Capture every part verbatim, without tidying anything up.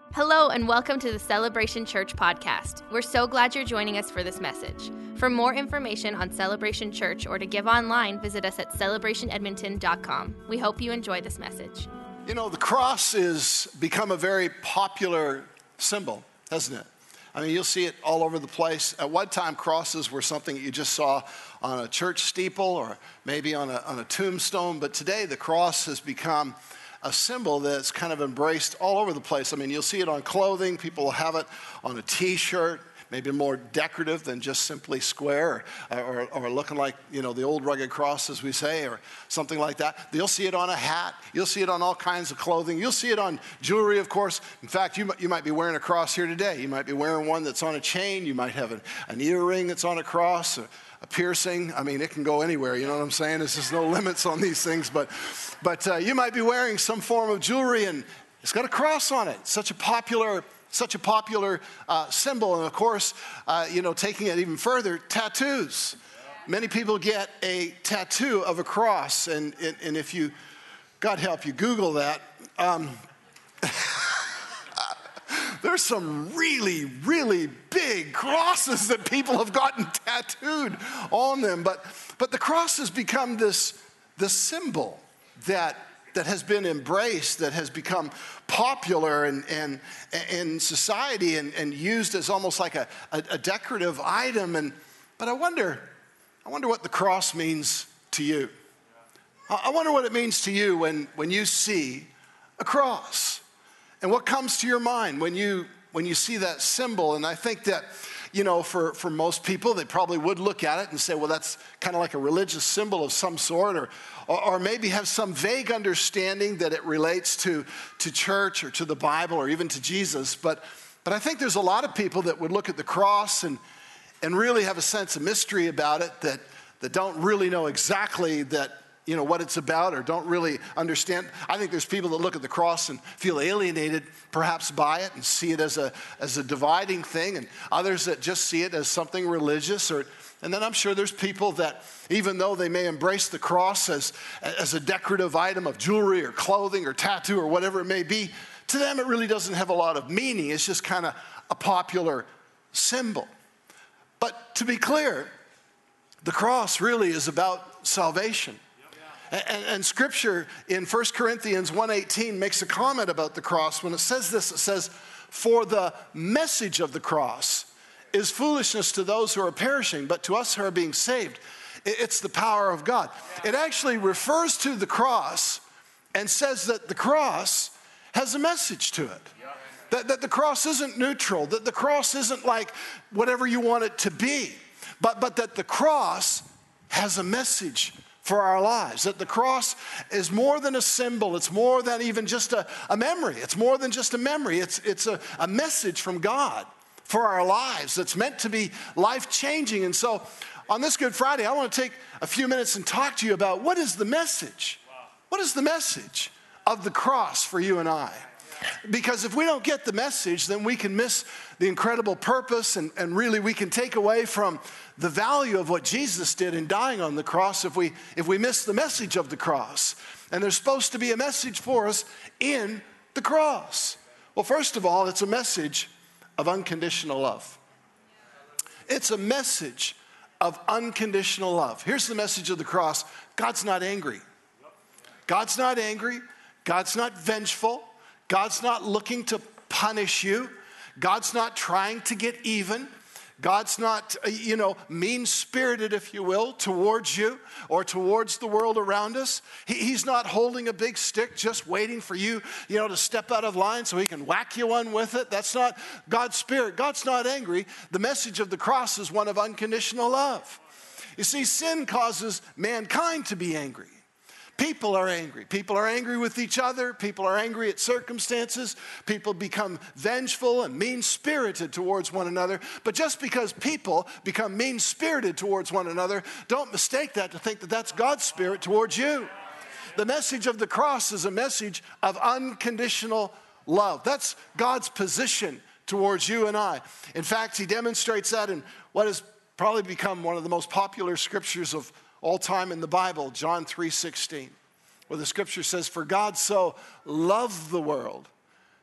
Hello and welcome to the Celebration Church podcast. We're so glad you're joining us for this message. For more information on Celebration Church or to give online, visit us at celebration edmonton dot com. We hope you enjoy this message. You know, the cross has become a very popular symbol, hasn't it? I mean, you'll see it all over the place. At one time, crosses were something that you just saw on a church steeple or maybe on a, on a tombstone, but today the cross has become a symbol that's kind of embraced all over the place. I mean, you'll see it on clothing. People will have it on a t-shirt, maybe more decorative than just simply square or, or, or looking like, you know, the old rugged cross, as we say, or something like that. You'll see it on a hat. You'll see it on all kinds of clothing. You'll see it on jewelry, of course. In fact, you, you might be wearing a cross here today. You might be wearing one that's on a chain. You might have an, an earring that's on a cross, a, a piercing. I mean, it can go anywhere. You know what I'm saying? There's just no limits on these things. But, but uh, you might be wearing some form of jewelry, and it's got a cross on it. Such a popular Such a popular uh, symbol. And of course, uh, you know, taking it even further, tattoos. Many people get a tattoo of a cross. And, and, and if you, God help you, Google that. Um, there's some really, really big crosses that people have gotten tattooed on them. But, but the cross has become this, this symbol that that has been embraced, that has become popular in, in, in society and, and used as almost like a, a, a decorative item. And but I wonder, I wonder what the cross means to you. I wonder what it means to you when, when you see a cross, and what comes to your mind when you when you see that symbol. And I think that, you know, for, for most people, they probably would look at it and say, well, that's kind of like a religious symbol of some sort, or, or, or maybe have some vague understanding that it relates to, to church or to the Bible or even to Jesus. But, but I think there's a lot of people that would look at the cross and, and really have a sense of mystery about it, that, that don't really know exactly that, you know, what it's about, or don't really understand. I think there's people that look at the cross and feel alienated perhaps by it and see it as a as a dividing thing, and others that just see it as something religious. Or and then I'm sure there's people that, even though they may embrace the cross as as a decorative item of jewelry or clothing or tattoo or whatever it may be, to them it really doesn't have a lot of meaning. It's just kind of a popular symbol. But to be clear, the cross really is about salvation. And, and Scripture in First Corinthians one eighteen makes a comment about the cross. When it says this, it says, "For the message of the cross is foolishness to those who are perishing, but to us who are being saved, it's the power of God." It actually refers to the cross and says that the cross has a message to it. That, that the cross isn't neutral, that the cross isn't like whatever you want it to be, but, but that the cross has a message for our lives. That the cross is more than a symbol. It's more than even just a, a memory. It's more than just a memory. It's, it's a, a message from God for our lives that's meant to be life-changing. And so on this Good Friday, I want to take a few minutes and talk to you about what is the message? Wow. What is the message of the cross for you and I? Because if we don't get the message, then we can miss the incredible purpose, and, and really we can take away from the value of what Jesus did in dying on the cross if we if we miss the message of the cross. And there's supposed to be a message for us in the cross. Well, first of all, it's a message of unconditional love. It's a message of unconditional love. Here's the message of the cross. God's not angry. God's not angry. God's not vengeful. God's not looking to punish you. God's not trying to get even. God's not, you know, mean-spirited, if you will, towards you or towards the world around us. He, he's not holding a big stick just waiting for you, you know, to step out of line so he can whack you one with it. That's not God's spirit. God's not angry. The message of the cross is one of unconditional love. You see, sin causes mankind to be angry. People are angry. People are angry with each other. People are angry at circumstances. People become vengeful and mean-spirited towards one another. But just because people become mean-spirited towards one another, don't mistake that to think that that's God's spirit towards you. The message of the cross is a message of unconditional love. That's God's position towards you and I. In fact, he demonstrates that in what has probably become one of the most popular scriptures of all time in the Bible, John three sixteen, where the scripture says, "For God so loved the world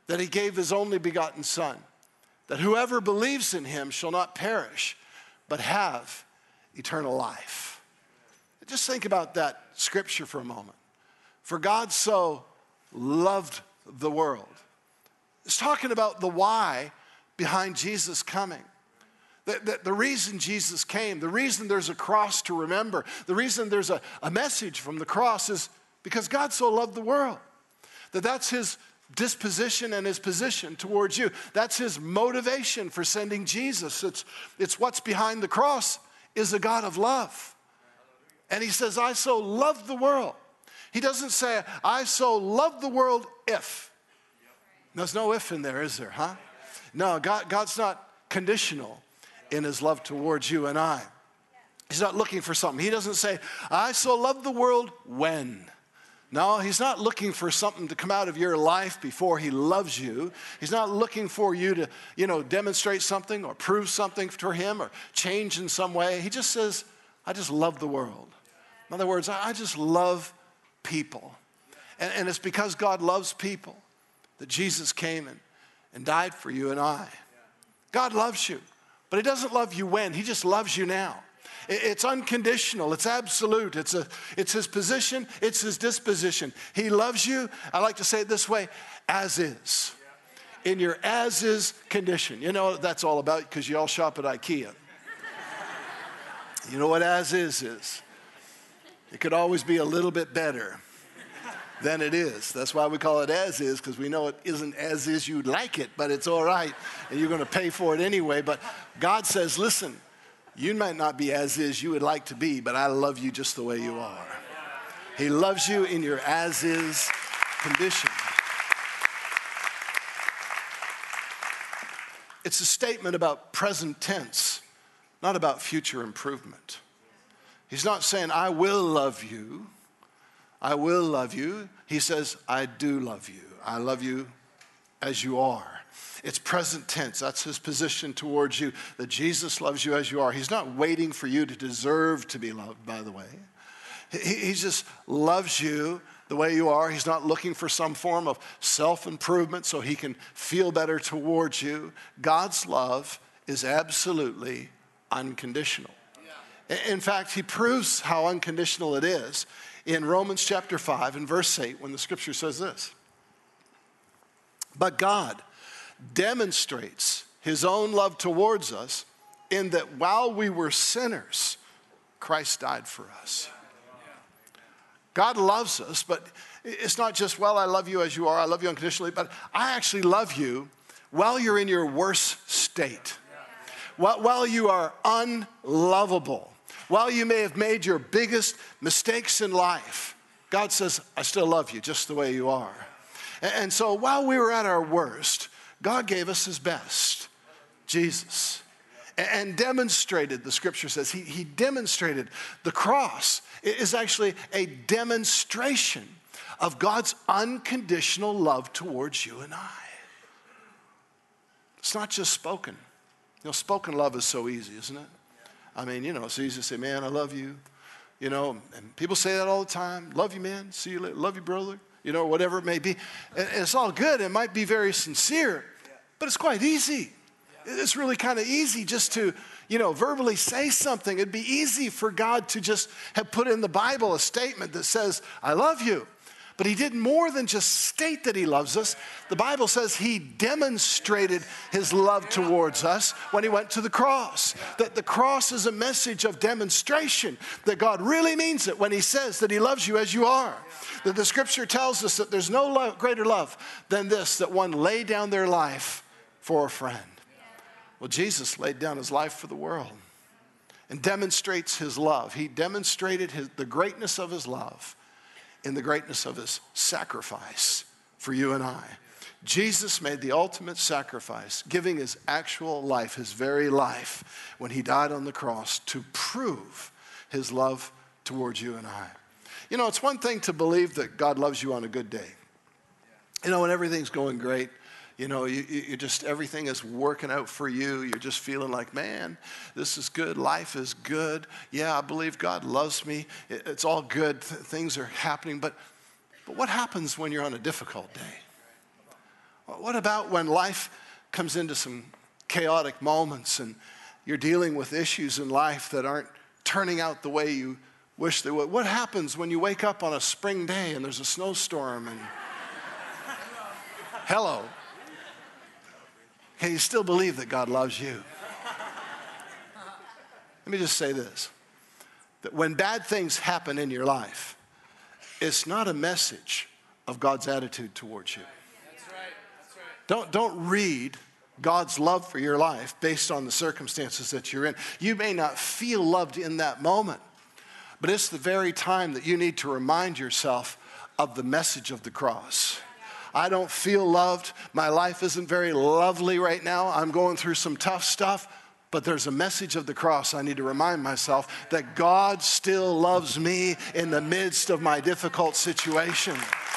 that he gave his only begotten Son, that whoever believes in him shall not perish, but have eternal life. Just think about that scripture for a moment. For God so loved the world. It's talking about the why behind Jesus coming. The, the, the reason Jesus came, the reason there's a cross to remember, the reason there's a, a message from the cross is because God so loved the world. That that's his disposition and his position towards you. That's his motivation for sending Jesus. It's, it's what's behind the cross is a God of love. And he says, I so love the world. He doesn't say, I so love the world if. There's no if in there, is there, huh? No, God, God's not conditional in his love towards you and I. He's not looking for something. He doesn't say, I so love the world when. No, he's not looking for something to come out of your life before he loves you. He's not looking for you to, you know, demonstrate something or prove something for him or change in some way. He just says, I just love the world. In other words, I just love people. And, and it's because God loves people that Jesus came and, and died for you and I. God loves you, but he doesn't love you when. He just loves you now. It's unconditional. It's absolute. It's, a, it's his position. It's his disposition. He loves you, I like to say it this way, as is. In your as is condition. You know what that's all about because you all shop at IKEA. You know what as is is? It could always be a little bit better than it is. That's why we call it as is, because we know it isn't as is you'd like it, but it's all right, and you're going to pay for it anyway. But God says, listen, you might not be as is you would like to be, but I love you just the way you are. He loves you in your as is condition. It's a statement about present tense, not about future improvement. He's not saying, I will love you. I will love you. He says, I do love you. I love you as you are. It's present tense. That's his position towards you, that Jesus loves you as you are. He's not waiting for you to deserve to be loved, by the way. He, he just loves you the way you are. He's not looking for some form of self-improvement so he can feel better towards you. God's love is absolutely unconditional. In fact, he proves how unconditional it is in Romans chapter five and verse eight when the scripture says this. But God demonstrates his own love towards us in that while we were sinners, Christ died for us. God loves us, but it's not just, well, I love you as you are, I love you unconditionally, but I actually love you while you're in your worst state, while, while you are unlovable. While you may have made your biggest mistakes in life, God says, I still love you just the way you are. And so while we were at our worst, God gave us his best, Jesus, and demonstrated, the scripture says, he, he demonstrated the cross is actually a demonstration of God's unconditional love towards you and I. It's not just spoken. You know, spoken love is so easy, isn't it? I mean, you know, it's easy to say, man, I love you. You know, and people say that all the time. Love you, man. See you later. Love you, brother. You know, whatever it may be. And it's all good. It might be very sincere, but it's quite easy. It's really kind of easy just to, you know, verbally say something. It'd be easy for God to just have put in the Bible a statement that says, I love you. But he did more than just state that he loves us. The Bible says he demonstrated his love towards us when he went to the cross. That the cross is a message of demonstration, that God really means it when he says that he loves you as you are. That the scripture tells us that there's no love, greater love than this, that one lay down their life for a friend. Well, Jesus laid down his life for the world and demonstrates his love. He demonstrated his, the greatness of his love in the greatness of his sacrifice for you and I. Jesus made the ultimate sacrifice, giving his actual life, his very life, when he died on the cross to prove his love towards you and I. You know, it's one thing to believe that God loves you on a good day. You know, when everything's going great, you know, you, you just, everything is working out for you. You're just feeling like, man, this is good. Life is good. Yeah, I believe God loves me. It, it's all good. Th- things are happening. But, but what happens when you're on a difficult day? What about when life comes into some chaotic moments and you're dealing with issues in life that aren't turning out the way you wish they would? What happens when you wake up on a spring day and there's a snowstorm and hello? Can you still believe that God loves you? Let me just say this, that when bad things happen in your life, it's not a message of God's attitude towards you. That's right. That's right. Don't, don't read God's love for your life based on the circumstances that you're in. You may not feel loved in that moment, but it's the very time that you need to remind yourself of the message of the cross. I don't feel loved. My life isn't very lovely right now. I'm going through some tough stuff, but there's a message of the cross. I need to remind myself that God still loves me in the midst of my difficult situation.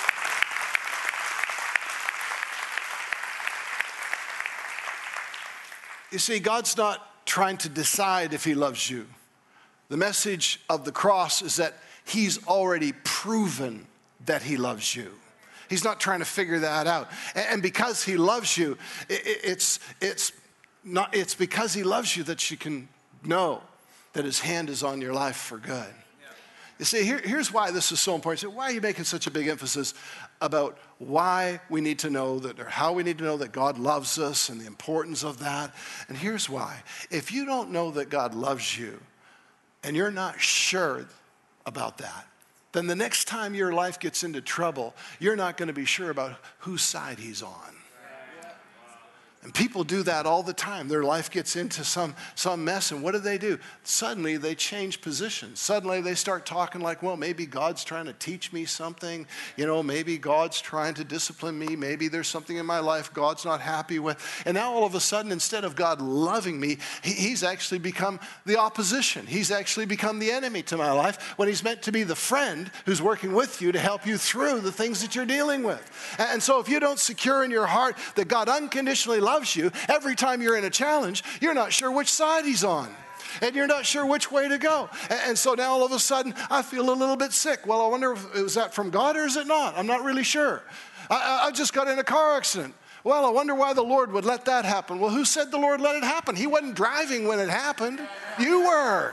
You see, God's not trying to decide if he loves you. The message of the cross is that he's already proven that he loves you. He's not trying to figure that out. And because he loves you, it's, it's, not, it's because he loves you that you can know that his hand is on your life for good. You see, here, here's why this is so important. So why are you making such a big emphasis about why we need to know that, or how we need to know that God loves us and the importance of that? And here's why. If you don't know that God loves you and you're not sure about that, then the next time your life gets into trouble, you're not going to be sure about whose side he's on. And people do that all the time. Their life gets into some, some mess, and what do they do? Suddenly they change positions. Suddenly they start talking like, well, maybe God's trying to teach me something. You know, maybe God's trying to discipline me. Maybe there's something in my life God's not happy with. And now all of a sudden, instead of God loving me, he, he's actually become the opposition. He's actually become the enemy to my life when he's meant to be the friend who's working with you to help you through the things that you're dealing with. And so if you don't secure in your heart that God unconditionally loves loves you, every time you're in a challenge, you're not sure which side he's on. And you're not sure which way to go. And, and so now all of a sudden, I feel a little bit sick. Well, I wonder, if, is that from God or is it not? I'm not really sure. I, I just got in a car accident. Well, I wonder why the Lord would let that happen. Well, who said the Lord let it happen? He wasn't driving when it happened. You were.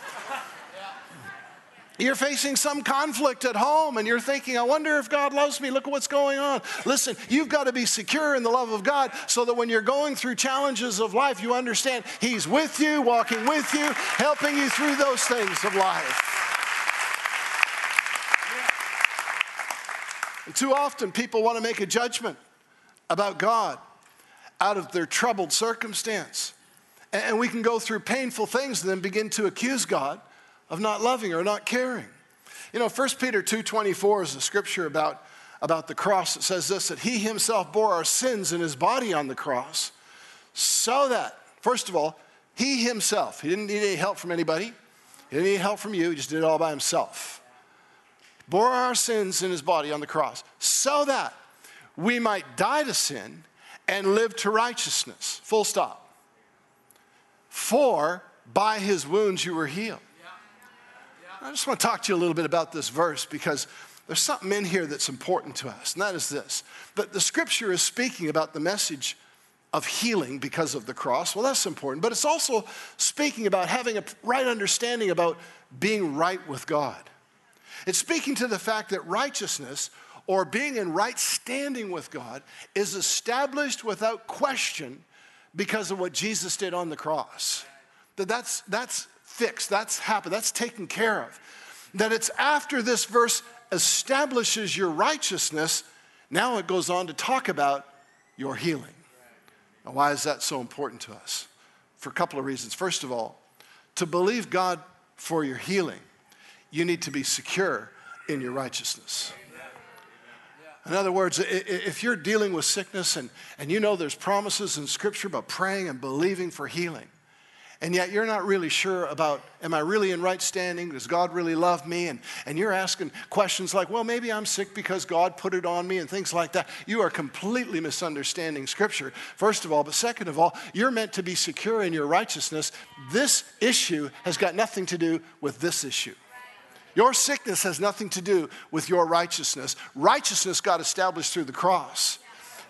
You're facing some conflict at home and you're thinking, I wonder if God loves me. Look at what's going on. Listen, you've got to be secure in the love of God so that when you're going through challenges of life, you understand he's with you, walking with you, helping you through those things of life. And too often people want to make a judgment about God out of their troubled circumstance. And we can go through painful things and then begin to accuse God of not loving or not caring. You know, First Peter two twenty-four is a scripture about, about the cross. It says this, that he himself bore our sins in his body on the cross so that, first of all, he himself, he didn't need any help from anybody. He didn't need help from you. He just did it all by himself. Bore our sins in his body on the cross so that we might die to sin and live to righteousness. Full stop. For by his wounds you were healed. I just want to talk to you a little bit about this verse because there's something in here that's important to us, and that is this. That the scripture is speaking about the message of healing because of the cross. Well, that's important, but it's also speaking about having a right understanding about being right with God. It's speaking to the fact that righteousness or being in right standing with God is established without question because of what Jesus did on the cross. That that's, that's fixed, that's happened, that's taken care of. That it's after this verse establishes your righteousness, now it goes on to talk about your healing. Now, why is that so important to us? For a couple of reasons. First of all, to believe God for your healing, you need to be secure in your righteousness. In other words, if you're dealing with sickness and, and you know there's promises in Scripture about praying and believing for healing, and yet you're not really sure about, am I really in right standing? Does God really love me? And, and you're asking questions like, well, maybe I'm sick because God put it on me and things like that. You are completely misunderstanding Scripture, first of all. But second of all, you're meant to be secure in your righteousness. This issue has got nothing to do with this issue. Your sickness has nothing to do with your righteousness. Righteousness got established through the cross.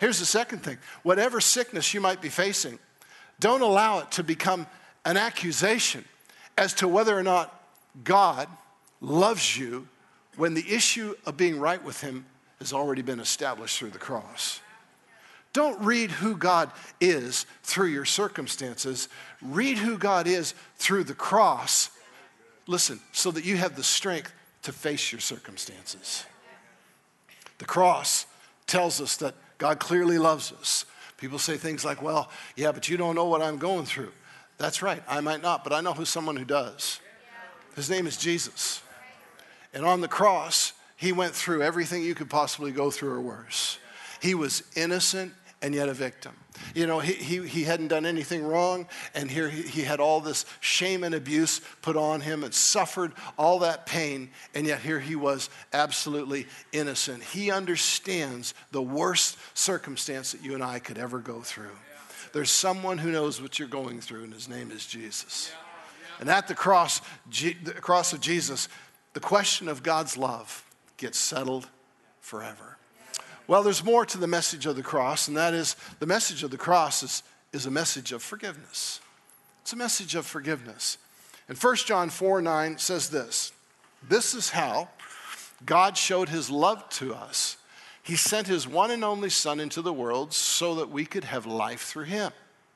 Here's the second thing. Whatever sickness you might be facing, don't allow it to become an accusation as to whether or not God loves you when the issue of being right with him has already been established through the cross. Don't read who God is through your circumstances. Read who God is through the cross. Listen, so that you have the strength to face your circumstances. The cross tells us that God clearly loves us. People say things like, well, yeah, but you don't know what I'm going through. That's right, I might not, but I know who someone who does. His name is Jesus. And on the cross, he went through everything you could possibly go through or worse. He was innocent and yet a victim. You know, he, he, he hadn't done anything wrong, and here he, he had all this shame and abuse put on him and suffered all that pain, and yet here he was absolutely innocent. He understands the worst circumstance that you and I could ever go through. There's someone who knows what you're going through, and his name is Jesus. And at the cross, G, the cross of Jesus, the question of God's love gets settled forever. Well, there's more to the message of the cross, and that is the message of the cross is, is a message of forgiveness. It's a message of forgiveness. And First John four nine says this, this is how God showed his love to us. He sent his one and only Son into the world so that we could have life through him.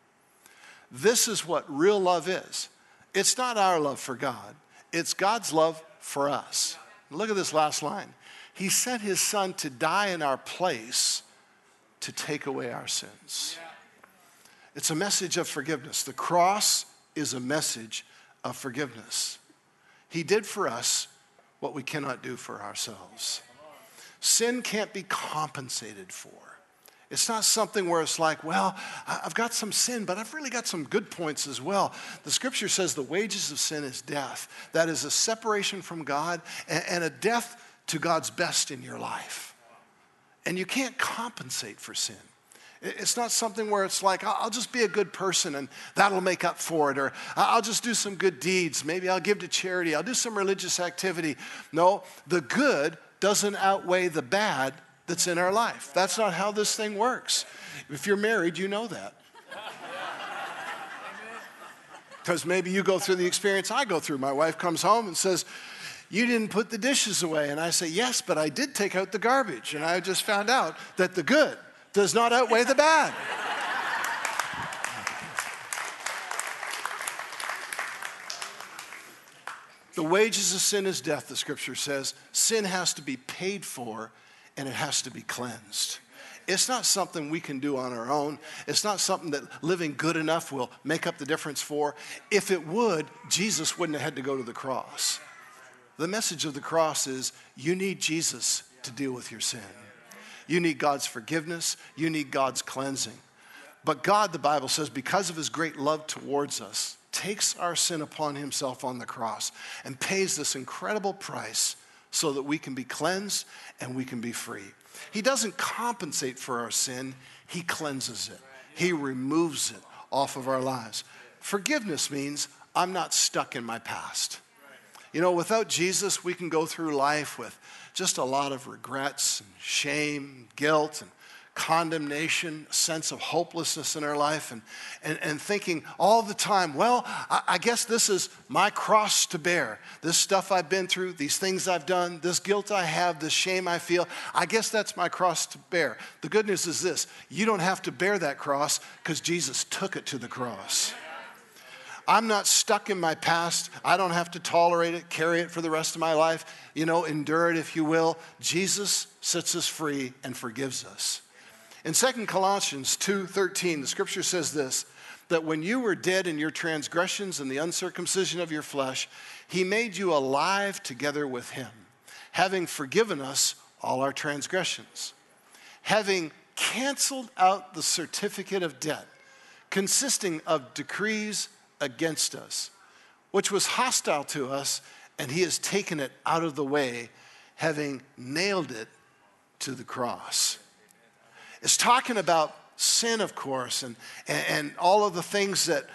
This is what real love is. It's not our love for God. It's God's love for us. Look at this last line. He sent his Son to die in our place to take away our sins. It's a message of forgiveness. The cross is a message of forgiveness. He did for us what we cannot do for ourselves. Sin can't be compensated for. It's not something where it's like, well, I've got some sin, but I've really got some good points as well. The scripture says the wages of sin is death. That is a separation from God and a death to God's best in your life. And you can't compensate for sin. It's not something where it's like, I'll just be a good person and that'll make up for it. Or I'll just do some good deeds. Maybe I'll give to charity. I'll do some religious activity. No, the good doesn't outweigh the bad that's in our life. That's not how this thing works. If you're married, you know that. Because maybe you go through the experience I go through. My wife comes home and says, you didn't put the dishes away. And I say, yes, but I did take out the garbage. And I just found out that the good does not outweigh the bad. The wages of sin is death, the scripture says. Sin has to be paid for, and it has to be cleansed. It's not something we can do on our own. It's not something that living good enough will make up the difference for. If it would, Jesus wouldn't have had to go to the cross. The message of the cross is you need Jesus to deal with your sin. You need God's forgiveness. You need God's cleansing. But God, the Bible says, because of his great love towards us, takes our sin upon himself on the cross and pays this incredible price so that we can be cleansed and we can be free. He doesn't compensate for our sin. He cleanses it. He removes it off of our lives. Forgiveness means I'm not stuck in my past. You know, without Jesus, we can go through life with just a lot of regrets and shame, guilt, and condemnation, a sense of hopelessness in our life, and, and, and thinking all the time, well, I, I guess this is my cross to bear. This stuff I've been through, these things I've done, this guilt I have, this shame I feel, I guess that's my cross to bear. The good news is this, you don't have to bear that cross because Jesus took it to the cross. I'm not stuck in my past. I don't have to tolerate it, carry it for the rest of my life, you know, endure it if you will. Jesus sets us free and forgives us. In Second Colossians two thirteen, the scripture says this, that when you were dead in your transgressions and the uncircumcision of your flesh, he made you alive together with him, having forgiven us all our transgressions, having canceled out the certificate of debt, consisting of decrees against us, which was hostile to us, and he has taken it out of the way, having nailed it to the cross. It's talking about sin, of course, and, and all of the things that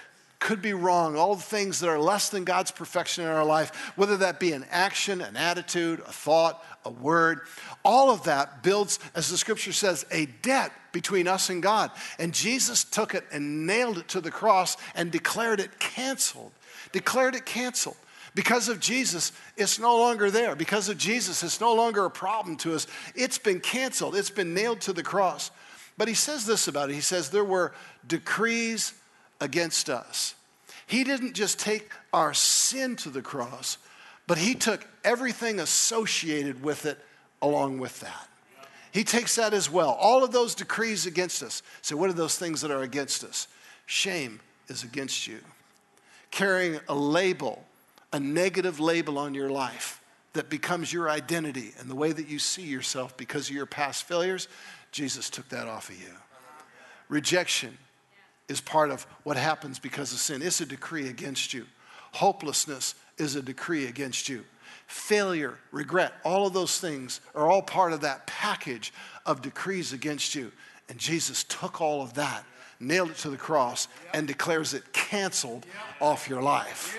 could be wrong, all the things that are less than God's perfection in our life, whether that be an action, an attitude, a thought, a word, all of that builds, as the scripture says, a debt between us and God. And Jesus took it and nailed it to the cross and declared it canceled. Declared it canceled. Because of Jesus, it's no longer there. Because of Jesus, it's no longer a problem to us. It's been canceled. It's been nailed to the cross. But he says this about it. He says there were decrees against us. He didn't just take our sin to the cross, but he took everything associated with it along with that. He takes that as well. All of those decrees against us. So what are those things that are against us? Shame is against you. Carrying a label, a negative label on your life that becomes your identity and the way that you see yourself because of your past failures, Jesus took that off of you. Rejection is part of what happens because of sin. It's a decree against you. Hopelessness is a decree against you. Failure, regret, all of those things are all part of that package of decrees against you. And Jesus took all of that, nailed it to the cross, and declares it canceled off your life.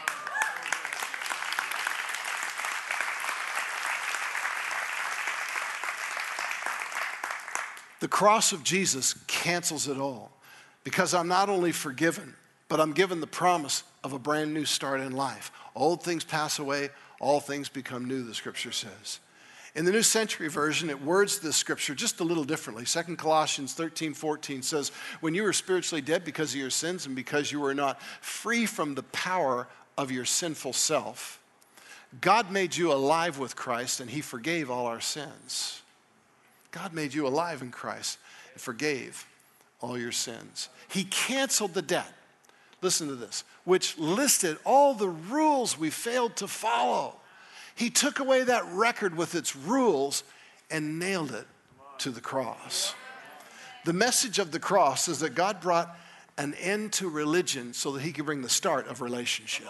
The cross of Jesus cancels it all because I'm not only forgiven, but I'm given the promise of a brand new start in life. Old things pass away, all things become new, the scripture says. In the New Century Version, it words this scripture just a little differently. Second Corinthians thirteen fourteen says, when you were spiritually dead because of your sins and because you were not free from the power of your sinful self, God made you alive with Christ and he forgave all our sins. God made you alive in Christ and forgave all your sins. He canceled the debt, listen to this, which listed all the rules we failed to follow. He took away that record with its rules and nailed it to the cross. The message of the cross is that God brought an end to religion so that he could bring the start of relationship.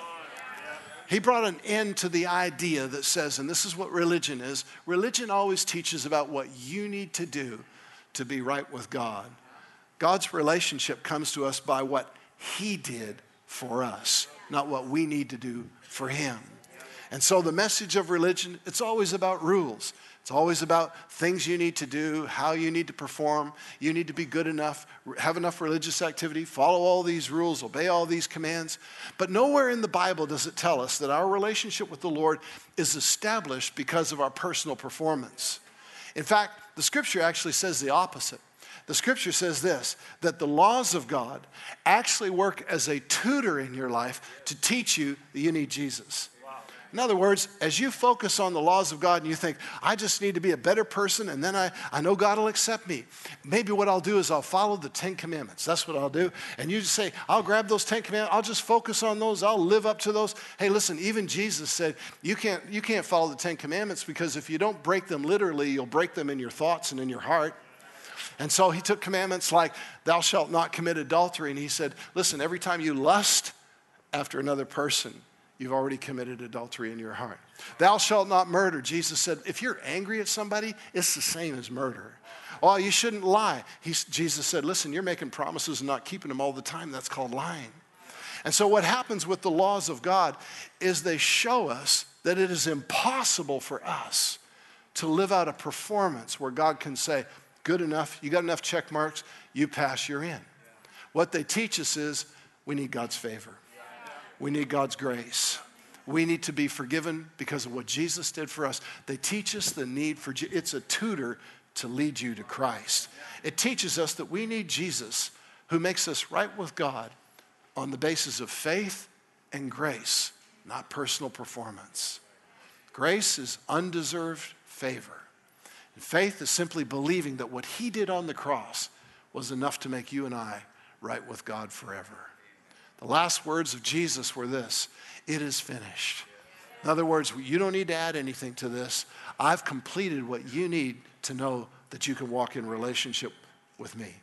He brought an end to the idea that says, and this is what religion is, religion always teaches about what you need to do to be right with God. God's relationship comes to us by what he did for us, not what we need to do for him. And so the message of religion, it's always about rules. It's always about things you need to do, how you need to perform. You need to be good enough, have enough religious activity, follow all these rules, obey all these commands. But nowhere in the Bible does it tell us that our relationship with the Lord is established because of our personal performance. In fact, the scripture actually says the opposite. The scripture says this, that the laws of God actually work as a tutor in your life to teach you that you need Jesus. In other words, as you focus on the laws of God and you think, I just need to be a better person and then I, I know God will accept me. Maybe what I'll do is I'll follow the Ten Commandments. That's what I'll do. And you just say, I'll grab those Ten Commandments. I'll just focus on those. I'll live up to those. Hey, listen, even Jesus said, you can't, you can't follow the Ten Commandments because if you don't break them literally, you'll break them in your thoughts and in your heart. And so he took commandments like, thou shalt not commit adultery. And he said, listen, every time you lust after another person, you've already committed adultery in your heart. Thou shalt not murder. Jesus said, if you're angry at somebody, it's the same as murder. Oh, you shouldn't lie. He's, Jesus said, listen, you're making promises and not keeping them all the time. That's called lying. And so what happens with the laws of God is they show us that it is impossible for us to live out a performance where God can say, good enough, you got enough check marks, you pass, you're in. What they teach us is we need God's favor. We need God's grace. We need to be forgiven because of what Jesus did for us. They teach us the need for, it's a tutor to lead you to Christ. It teaches us that we need Jesus who makes us right with God on the basis of faith and grace, not personal performance. Grace is undeserved favor. And faith is simply believing that what he did on the cross was enough to make you and I right with God forever. The last words of Jesus were this, it is finished. In other words, you don't need to add anything to this. I've completed what you need to know that you can walk in relationship with me.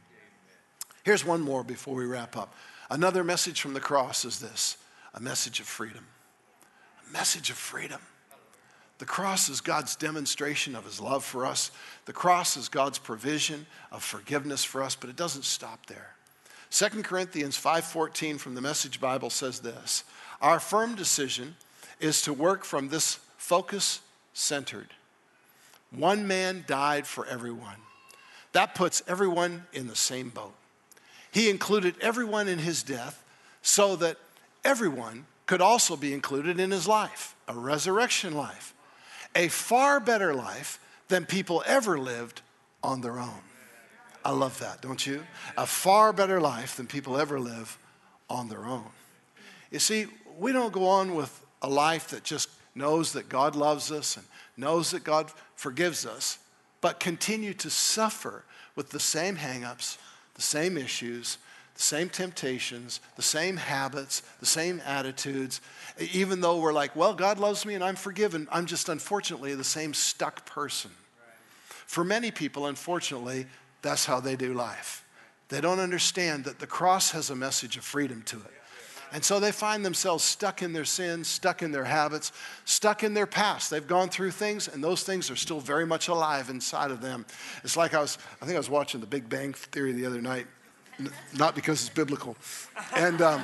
Here's one more before we wrap up. Another message from the cross is this, a message of freedom. A message of freedom. The cross is God's demonstration of his love for us. The cross is God's provision of forgiveness for us, but it doesn't stop there. Second Corinthians five fourteen from the Message Bible says this: our firm decision is to work from this focus-centered. One man died for everyone. That puts everyone in the same boat. He included everyone in his death so that everyone could also be included in his life, a resurrection life, a far better life than people ever lived on their own. I love that, don't you? A far better life than people ever live on their own. You see, we don't go on with a life that just knows that God loves us and knows that God forgives us, but continue to suffer with the same hang-ups, the same issues, the same temptations, the same habits, the same attitudes, even though we're like, well, God loves me and I'm forgiven. I'm just unfortunately the same stuck person. For many people, unfortunately, that's how they do life. They don't understand that the cross has a message of freedom to it. And so they find themselves stuck in their sins, stuck in their habits, stuck in their past. They've gone through things, and those things are still very much alive inside of them. It's like I was, I think I was watching The Big Bang Theory the other night, N- not because it's biblical. And, um,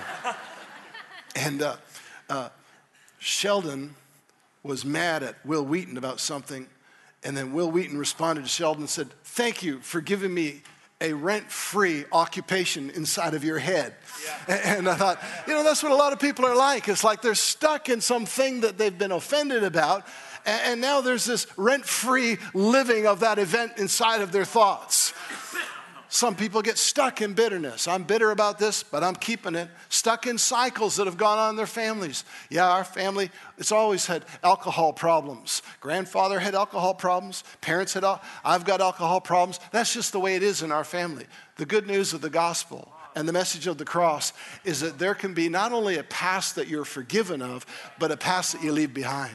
and uh, uh, Sheldon was mad at Will Wheaton about something, and then Will Wheaton responded to Sheldon and said, thank you for giving me a rent-free occupation inside of your head. Yeah. And I thought, you know, that's what a lot of people are like. It's like they're stuck in something that they've been offended about, and now there's this rent-free living of that event inside of their thoughts. Some people get stuck in bitterness. I'm bitter about this, but I'm keeping it. Stuck in cycles that have gone on in their families. Yeah, our family, it's always had alcohol problems. Grandfather had alcohol problems. Parents had, al- I've got alcohol problems. That's just the way it is in our family. The good news of the gospel and the message of the cross is that there can be not only a past that you're forgiven of, but a past that you leave behind.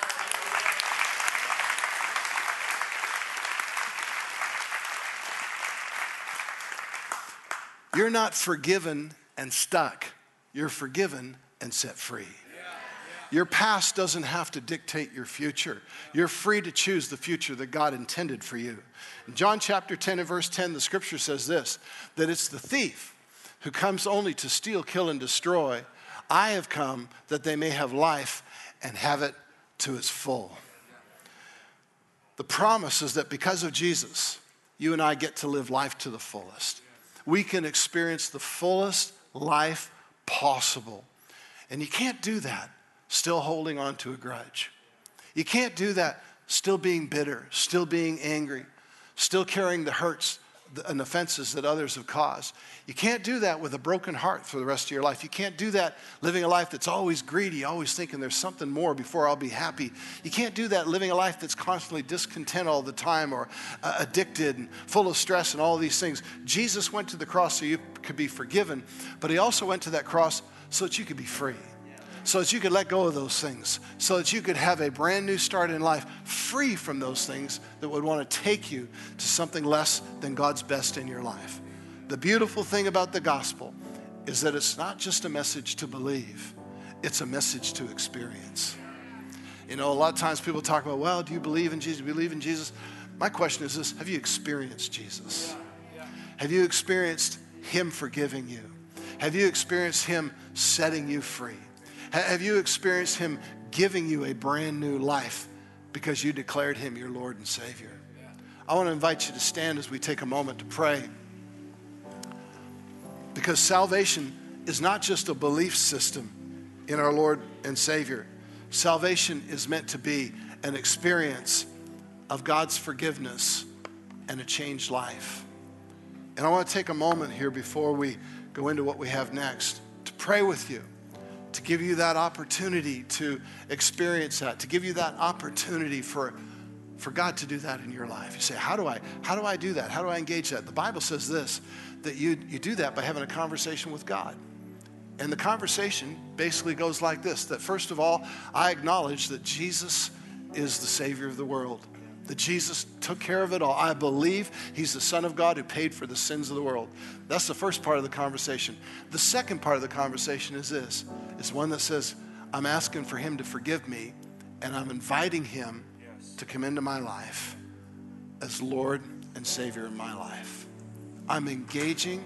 You're not forgiven and stuck. You're forgiven and set free. Your past doesn't have to dictate your future. You're free to choose the future that God intended for you. In John chapter ten and verse ten, the scripture says this, that it's the thief who comes only to steal, kill, and destroy. I have come that they may have life and have it to its full. The promise is that because of Jesus, you and I get to live life to the fullest. We can experience the fullest life possible. And you can't do that still holding on to a grudge. You can't do that still being bitter, still being angry, still carrying the hurts and offenses that others have caused. You can't do that with a broken heart for the rest of your life. You can't do that living a life that's always greedy, always thinking there's something more before I'll be happy. You can't do that living a life that's constantly discontent all the time or uh, addicted and full of stress and all these things. Jesus went to the cross so you could be forgiven, but he also went to that cross so that you could be free. So that you could let go of those things, so that you could have a brand new start in life, free from those things that would want to take you to something less than God's best in your life. The beautiful thing about the gospel is that it's not just a message to believe, it's a message to experience. You know, a lot of times people talk about, well, do you believe in Jesus? Do you believe in Jesus? My question is this, have you experienced Jesus? Have you experienced him forgiving you? Have you experienced him setting you free? Have you experienced him giving you a brand new life because you declared him your Lord and Savior? I want to invite you to stand as we take a moment to pray. Because salvation is not just a belief system in our Lord and Savior. Salvation is meant to be an experience of God's forgiveness and a changed life. And I want to take a moment here before we go into what we have next to pray with you, to give you that opportunity to experience that, to give you that opportunity for, for God to do that in your life. You say, how do I, how do I do that? How do I engage that? The Bible says this, that you, you do that by having a conversation with God. And the conversation basically goes like this, that first of all, I acknowledge that Jesus is the Savior of the world, that Jesus took care of it all. I believe he's the Son of God who paid for the sins of the world. That's the first part of the conversation. The second part of the conversation is this. It's one that says, I'm asking for him to forgive me, and I'm inviting him to come into my life as Lord and Savior in my life. I'm engaging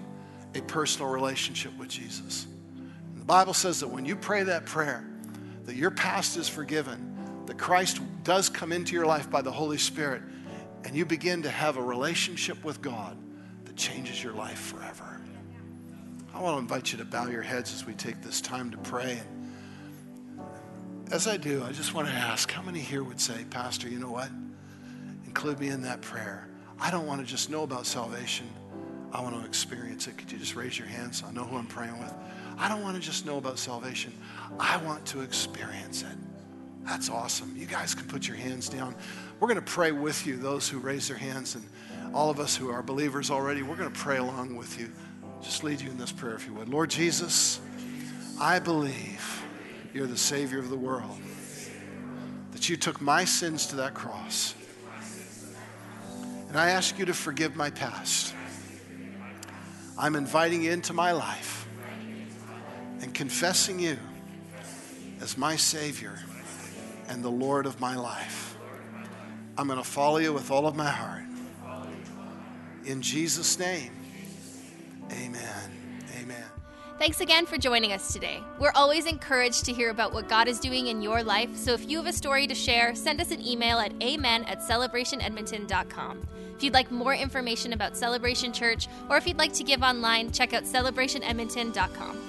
a personal relationship with Jesus. And the Bible says that when you pray that prayer, that your past is forgiven, that Christ does come into your life by the Holy Spirit, and you begin to have a relationship with God that changes your life forever. I want to invite you to bow your heads as we take this time to pray. And as I do, I just want to ask, how many here would say, Pastor, you know what? Include me in that prayer. I don't want to just know about salvation. I want to experience it. Could you just raise your hand so I know who I'm praying with? I don't want to just know about salvation. I want to experience it. That's awesome. You guys can put your hands down. We're going to pray with you, those who raise their hands, and all of us who are believers already, we're going to pray along with you. Just lead you in this prayer if you would. Lord Jesus, I believe you're the Savior of the world, that you took my sins to that cross. And I ask you to forgive my past. I'm inviting you into my life and confessing you as my Savior and the Lord of my life. I'm going to follow you with all of my heart. In Jesus' name, amen. Amen. Thanks again for joining us today. We're always encouraged to hear about what God is doing in your life, so if you have a story to share, send us an email at amen at celebration edmonton dot com. If you'd like more information about Celebration Church, or if you'd like to give online, check out celebration edmonton dot com.